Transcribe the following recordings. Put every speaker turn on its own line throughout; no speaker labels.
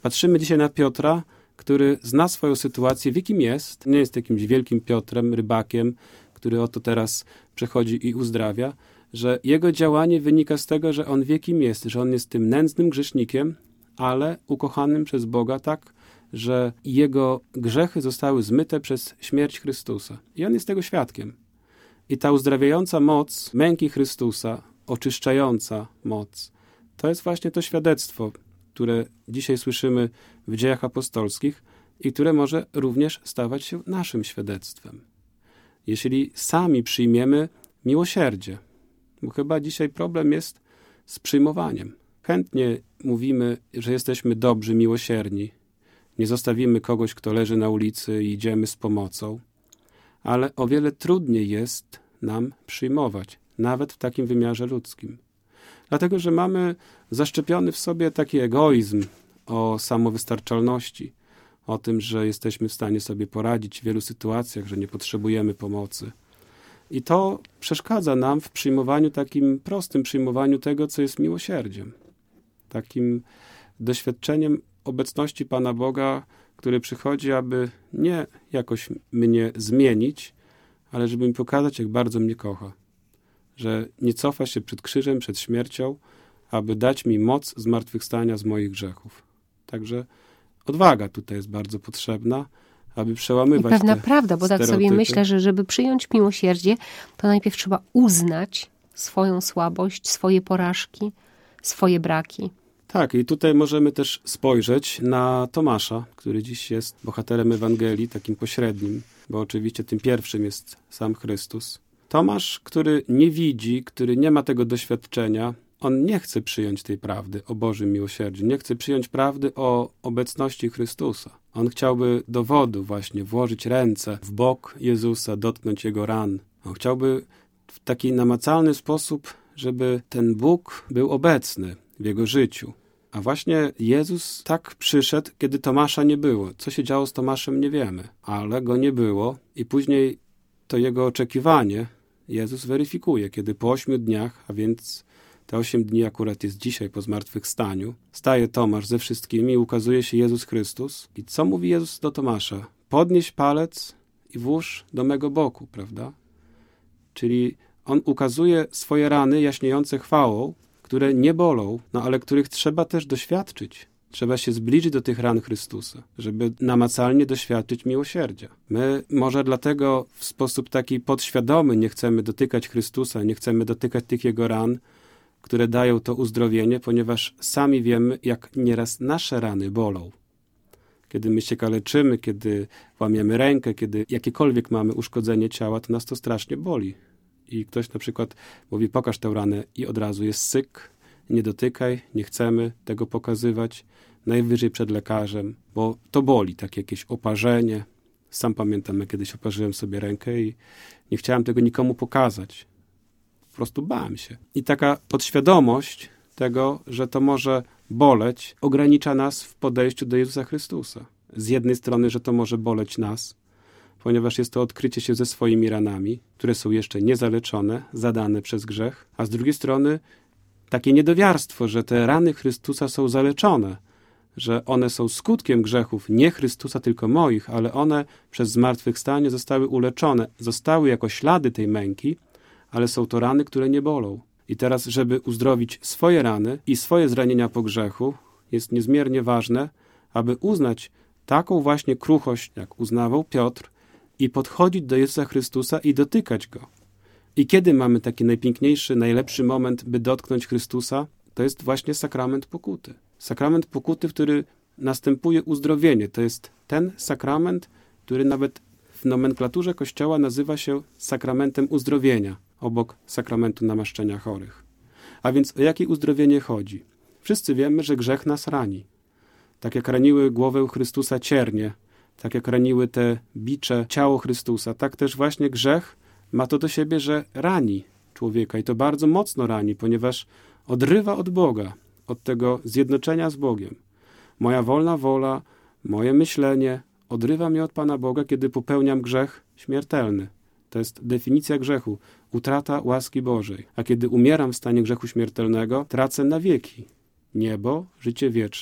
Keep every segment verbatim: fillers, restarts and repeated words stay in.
Patrzymy dzisiaj na Piotra, który zna swoją sytuację, wie kim jest. Nie jest jakimś wielkim Piotrem, rybakiem, który oto teraz przechodzi i uzdrawia, że jego działanie wynika z tego, że on wie kim jest, że on jest tym nędznym grzesznikiem, ale ukochanym przez Boga tak, że jego grzechy zostały zmyte przez śmierć Chrystusa. I on jest tego świadkiem. I ta uzdrawiająca moc męki Chrystusa, oczyszczająca moc, to jest właśnie to świadectwo, które dzisiaj słyszymy w Dziejach Apostolskich i które może również stawać się naszym świadectwem. Jeśli sami przyjmiemy miłosierdzie, bo chyba dzisiaj problem jest z przyjmowaniem. Chętnie mówimy, że jesteśmy dobrzy, miłosierni. Nie zostawimy kogoś, kto leży na ulicy i idziemy z pomocą. Ale o wiele trudniej jest nam przyjmować, nawet w takim wymiarze ludzkim. Dlatego, że mamy zaszczepiony w sobie taki egoizm o samowystarczalności, o tym, że jesteśmy w stanie sobie poradzić w wielu sytuacjach, że nie potrzebujemy pomocy. I to przeszkadza nam w przyjmowaniu, takim prostym przyjmowaniu tego, co jest miłosierdziem. Takim doświadczeniem obecności Pana Boga, który przychodzi, aby nie jakoś mnie zmienić, ale żeby mi pokazać, jak bardzo mnie kocha. Że nie cofa się przed krzyżem, przed śmiercią, aby dać mi moc zmartwychwstania z moich grzechów. Także odwaga tutaj jest bardzo potrzebna, aby przełamywać
I pewna
te
prawda, bo tak sobie myślę, że żeby przyjąć miłosierdzie, to najpierw trzeba uznać swoją słabość, swoje porażki, swoje braki.
Tak, i tutaj możemy też spojrzeć na Tomasza, który dziś jest bohaterem Ewangelii, takim pośrednim, bo oczywiście tym pierwszym jest sam Chrystus. Tomasz, który nie widzi, który nie ma tego doświadczenia, on nie chce przyjąć tej prawdy o Bożym miłosierdziu, nie chce przyjąć prawdy o obecności Chrystusa. On chciałby dowodu właśnie włożyć ręce w bok Jezusa, dotknąć Jego ran. On chciałby w taki namacalny sposób, żeby ten Bóg był obecny w jego życiu. A właśnie Jezus tak przyszedł, kiedy Tomasza nie było. Co się działo z Tomaszem, nie wiemy, ale go nie było i później to jego oczekiwanie Jezus weryfikuje, kiedy po ośmiu dniach, a więc te osiem dni akurat jest dzisiaj po zmartwychwstaniu, staje Tomasz ze wszystkimi i ukazuje się Jezus Chrystus. I co mówi Jezus do Tomasza? Podnieś palec i włóż do mego boku, prawda? Czyli on ukazuje swoje rany jaśniejące chwałą, które nie bolą, no ale których trzeba też doświadczyć. Trzeba się zbliżyć do tych ran Chrystusa, żeby namacalnie doświadczyć miłosierdzia. My może dlatego w sposób taki podświadomy nie chcemy dotykać Chrystusa, nie chcemy dotykać tych Jego ran, które dają to uzdrowienie, ponieważ sami wiemy, jak nieraz nasze rany bolą. Kiedy my się kaleczymy, kiedy łamiemy rękę, kiedy jakiekolwiek mamy uszkodzenie ciała, to nas to strasznie boli. I ktoś na przykład mówi, pokaż tę ranę i od razu jest syk, nie dotykaj, nie chcemy tego pokazywać, najwyżej przed lekarzem, bo to boli, takie jakieś oparzenie. Sam pamiętam, jak kiedyś oparzyłem sobie rękę i nie chciałem tego nikomu pokazać. Po prostu bałem się. I taka podświadomość tego, że to może boleć, ogranicza nas w podejściu do Jezusa Chrystusa. Z jednej strony, że to może boleć nas, ponieważ jest to odkrycie się ze swoimi ranami, które są jeszcze niezaleczone, zadane przez grzech, a z drugiej strony takie niedowiarstwo, że te rany Chrystusa są zaleczone, że one są skutkiem grzechów nie Chrystusa, tylko moich, ale one przez zmartwychwstanie zostały uleczone, zostały jako ślady tej męki, ale są to rany, które nie bolą. I teraz, żeby uzdrowić swoje rany i swoje zranienia po grzechu, jest niezmiernie ważne, aby uznać taką właśnie kruchość, jak uznawał Piotr, i podchodzić do Jezusa Chrystusa i dotykać Go. I kiedy mamy taki najpiękniejszy, najlepszy moment, by dotknąć Chrystusa, to jest właśnie sakrament pokuty. Sakrament pokuty, w który następuje uzdrowienie. To jest ten sakrament, który nawet w nomenklaturze Kościoła nazywa się sakramentem uzdrowienia, obok sakramentu namaszczenia chorych. A więc o jakie uzdrowienie chodzi? Wszyscy wiemy, że grzech nas rani. Tak jak raniły głowę Chrystusa ciernie, tak jak raniły te bicze ciało Chrystusa, tak też właśnie grzech ma to do siebie, że rani człowieka i to bardzo mocno rani, ponieważ odrywa od Boga, od tego zjednoczenia z Bogiem. Moja wolna wola, moje myślenie odrywa mnie od Pana Boga, kiedy popełniam grzech śmiertelny. To jest definicja grzechu, utrata łaski Bożej. A kiedy umieram w stanie grzechu śmiertelnego, tracę na wieki niebo, życie wieczne.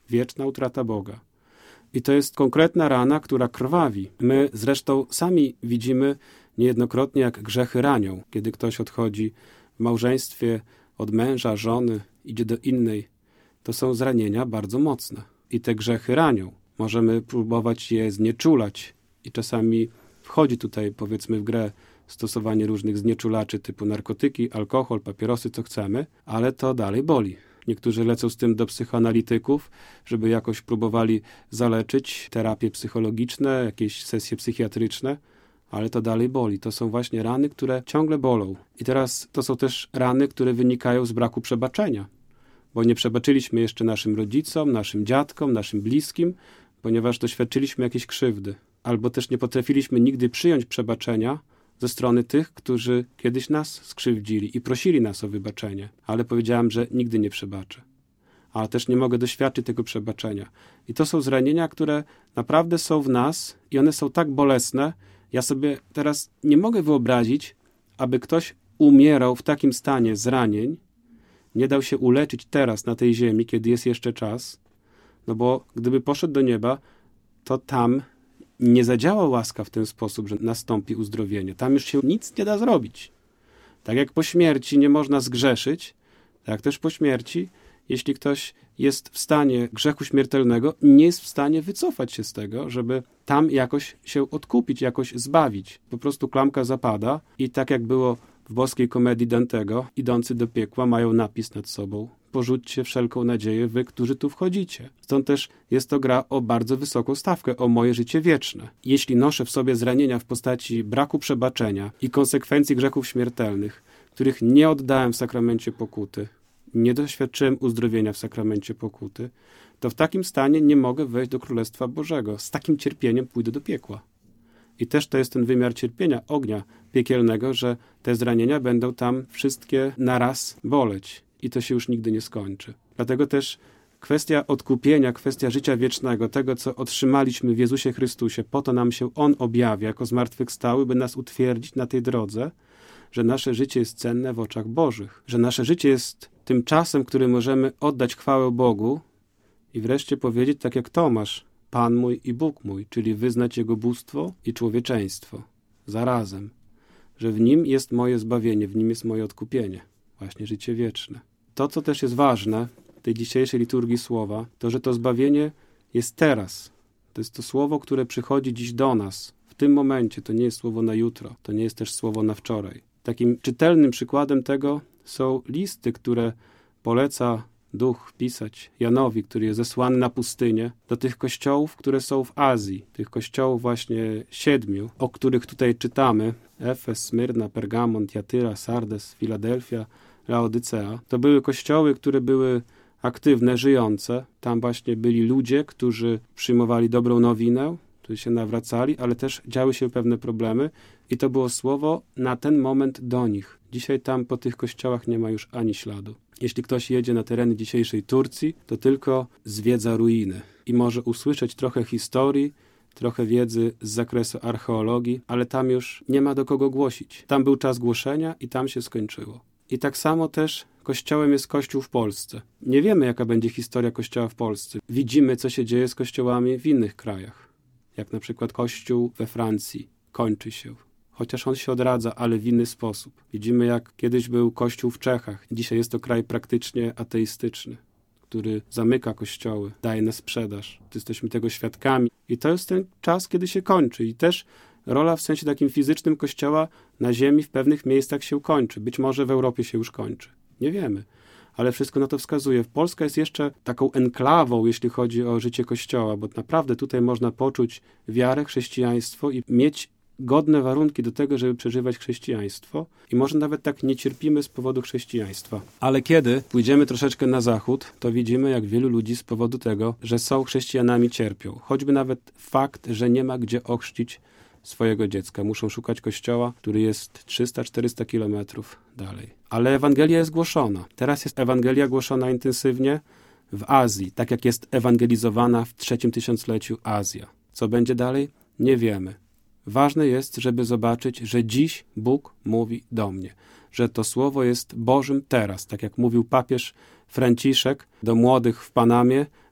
wieczna utrata Boga. I to jest konkretna rana, która krwawi. My zresztą sami widzimy niejednokrotnie, jak grzechy ranią. Kiedy ktoś odchodzi w małżeństwie od męża, żony, idzie do innej, to są zranienia bardzo mocne. I te grzechy ranią. Możemy próbować je znieczulać. I czasami wchodzi tutaj, powiedzmy, w grę stosowanie różnych znieczulaczy typu narkotyki, alkohol, papierosy, co chcemy, ale to dalej boli. Niektórzy lecą z tym do psychoanalityków, żeby jakoś próbowali zaleczyć terapie psychologiczne, jakieś sesje psychiatryczne, ale to dalej boli. To są właśnie rany, które ciągle bolą. I teraz to są też rany, które wynikają z braku przebaczenia, bo nie przebaczyliśmy jeszcze naszym rodzicom, naszym dziadkom, naszym bliskim, ponieważ doświadczyliśmy jakiejś krzywdy. Albo też nie potrafiliśmy nigdy przyjąć przebaczenia ze strony tych, którzy kiedyś nas skrzywdzili i prosili nas o wybaczenie. Ale powiedziałem, że nigdy nie przebaczę. Ale też nie mogę doświadczyć tego przebaczenia. I to są zranienia, które naprawdę są w nas i one są tak bolesne. Ja sobie teraz nie mogę wyobrazić, aby ktoś umierał w takim stanie zranień, nie dał się uleczyć teraz na tej ziemi, kiedy jest jeszcze czas, no bo gdyby poszedł do nieba, to tam nie zadziała łaska w ten sposób, że nastąpi uzdrowienie. Tam już się nic nie da zrobić. Tak jak po śmierci nie można zgrzeszyć, tak też po śmierci, jeśli ktoś jest w stanie grzechu śmiertelnego, nie jest w stanie wycofać się z tego, żeby tam jakoś się odkupić, jakoś zbawić. Po prostu klamka zapada i tak jak było w boskiej komedii Dantego, idący do piekła mają napis nad sobą: porzućcie wszelką nadzieję, wy, którzy tu wchodzicie. Stąd też jest to gra o bardzo wysoką stawkę, o moje życie wieczne. Jeśli noszę w sobie zranienia w postaci braku przebaczenia i konsekwencji grzechów śmiertelnych, których nie oddałem w sakramencie pokuty, nie doświadczyłem uzdrowienia w sakramencie pokuty, to w takim stanie nie mogę wejść do Królestwa Bożego. Z takim cierpieniem pójdę do piekła. I też to jest ten wymiar cierpienia, ognia piekielnego, że te zranienia będą tam wszystkie naraz boleć. I to się już nigdy nie skończy. Dlatego też kwestia odkupienia, kwestia życia wiecznego, tego, co otrzymaliśmy w Jezusie Chrystusie, po to nam się On objawia jako zmartwychwstały, by nas utwierdzić na tej drodze, że nasze życie jest cenne w oczach Bożych, że nasze życie jest tym czasem, który możemy oddać chwałę Bogu i wreszcie powiedzieć tak jak Tomasz: Pan mój i Bóg mój, czyli wyznać Jego bóstwo i człowieczeństwo zarazem, że w Nim jest moje zbawienie, w Nim jest moje odkupienie, właśnie życie wieczne. To, co też jest ważne w tej dzisiejszej liturgii słowa, to, że to zbawienie jest teraz. To jest to słowo, które przychodzi dziś do nas, w tym momencie. To nie jest słowo na jutro, to nie jest też słowo na wczoraj. Takim czytelnym przykładem tego są listy, które poleca Duch pisać Janowi, który jest zesłany na pustynię, do tych kościołów, które są w Azji, tych kościołów właśnie siedmiu, o których tutaj czytamy: Efes, Smyrna, Pergamon, Tiatyra, Sardes, Filadelfia, Laodycea. To były kościoły, które były aktywne, żyjące. Tam właśnie byli ludzie, którzy przyjmowali dobrą nowinę, którzy się nawracali, ale też działy się pewne problemy i to było słowo na ten moment do nich. Dzisiaj tam po tych kościołach nie ma już ani śladu. Jeśli ktoś jedzie na tereny dzisiejszej Turcji, to tylko zwiedza ruiny i może usłyszeć trochę historii, trochę wiedzy z zakresu archeologii, ale tam już nie ma do kogo głosić. Tam był czas głoszenia i tam się skończyło. I tak samo też kościołem jest Kościół w Polsce. Nie wiemy, jaka będzie historia Kościoła w Polsce. Widzimy, co się dzieje z kościołami w innych krajach. Jak na przykład Kościół we Francji kończy się. Chociaż on się odradza, ale w inny sposób. Widzimy, jak kiedyś był Kościół w Czechach. Dzisiaj jest to kraj praktycznie ateistyczny, który zamyka kościoły, daje na sprzedaż. Jesteśmy tego świadkami. I to jest ten czas, kiedy się kończy. I też rola w sensie takim fizycznym Kościoła na ziemi w pewnych miejscach się kończy. Być może w Europie się już kończy. Nie wiemy. Ale wszystko na to wskazuje. Polska jest jeszcze taką enklawą, jeśli chodzi o życie Kościoła, bo naprawdę tutaj można poczuć wiarę, chrześcijaństwo i mieć godne warunki do tego, żeby przeżywać chrześcijaństwo i może nawet tak nie cierpimy z powodu chrześcijaństwa. Ale kiedy pójdziemy troszeczkę na zachód, to widzimy, jak wielu ludzi z powodu tego, że są chrześcijanami, cierpią. Choćby nawet fakt, że nie ma gdzie ochrzcić swojego dziecka. Muszą szukać kościoła, który jest trzysta czterysta kilometrów dalej. Ale Ewangelia jest głoszona. Teraz jest Ewangelia głoszona intensywnie w Azji, tak jak jest ewangelizowana w trzecim tysiącleciu Azja. Co będzie dalej? Nie wiemy. Ważne jest, żeby zobaczyć, że dziś Bóg mówi do mnie, że to słowo jest Bożym teraz, tak jak mówił papież Franciszek do młodych w Panamie: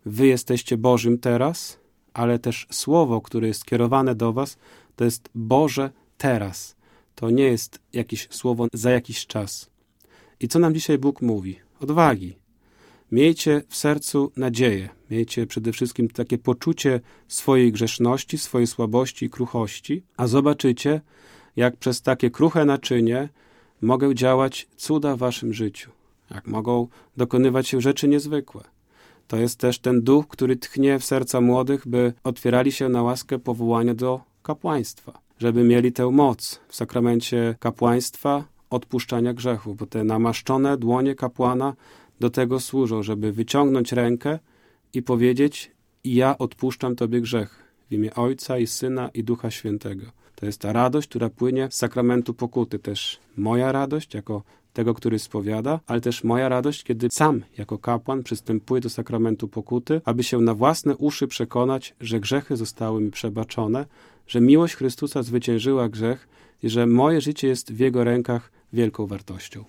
wy jesteście Bożym teraz, ale też słowo, które jest skierowane do was, to jest Boże teraz. To nie jest jakieś słowo za jakiś czas. I co nam dzisiaj Bóg mówi? Odwagi. Miejcie w sercu nadzieję. Miejcie przede wszystkim takie poczucie swojej grzeszności, swojej słabości i kruchości, a zobaczycie, jak przez takie kruche naczynie mogą działać cuda w waszym życiu. Jak mogą dokonywać się rzeczy niezwykłe. To jest też ten duch, który tchnie w serca młodych, by otwierali się na łaskę powołania do kapłaństwa. Żeby mieli tę moc w sakramencie kapłaństwa odpuszczania grzechów, bo te namaszczone dłonie kapłana do tego służą, żeby wyciągnąć rękę i powiedzieć: ja odpuszczam tobie grzech w imię Ojca i Syna i Ducha Świętego. To jest ta radość, która płynie z sakramentu pokuty. Też moja radość jako tego, który spowiada, ale też moja radość, kiedy sam jako kapłan przystępuję do sakramentu pokuty, aby się na własne uszy przekonać, że grzechy zostały mi przebaczone, że miłość Chrystusa zwyciężyła grzech i że moje życie jest w Jego rękach wielką wartością.